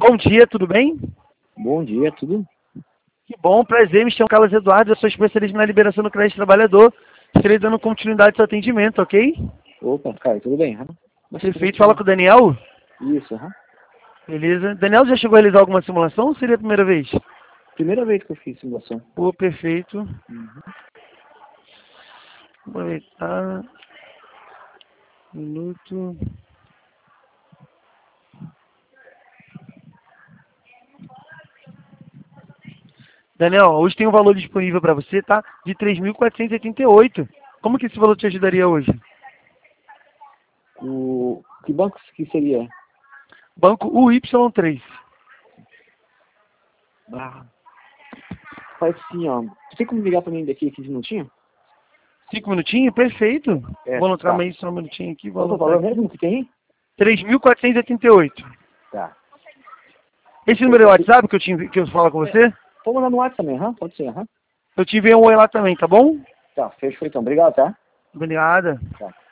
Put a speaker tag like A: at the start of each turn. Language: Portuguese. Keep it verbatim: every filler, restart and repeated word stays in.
A: Bom dia, tudo bem?
B: Bom dia, tudo?
A: Que bom, prazer, me chamo Carlos Eduardo, eu sou especialista na liberação do crédito trabalhador. Estarei dando continuidade ao seu atendimento, ok?
B: Opa, cara, tudo bem? Hã?
A: Perfeito, fala com o Daniel.
B: Isso, aham.
A: Beleza. Daniel, já chegou a realizar alguma simulação ou seria a primeira vez?
B: Primeira vez que eu fiz simulação.
A: Pô, perfeito.
B: Uhum.
A: Aproveitar. Minuto. Daniel, hoje tem um valor disponível para você, tá? De três mil quatrocentos e oitenta e oito. Como que esse valor te ajudaria hoje?
B: O... Que banco que seria?
A: Banco U Y três.
B: Ah. Faz assim, ó. Você tem como ligar pra mim daqui a quinze minutinhos?
A: Cinco minutinhos? Perfeito.
B: É,
A: Vou anotar
B: tá.
A: mais só um minutinho aqui. Vou
B: Qual que é o
A: anotar
B: valor
A: aqui.
B: mesmo que tem aí?
A: três mil quatrocentos e oitenta e oito.
B: Tá.
A: Esse número é o WhatsApp que eu, te, envi- que eu falo com você?
B: Pode mandar no WhatsApp também, aham? Pode ser, aham.
A: Eu te enviei um oi lá também, tá bom?
B: Tá, fechou então. Obrigado, tá?
A: Obrigada.
B: Tá.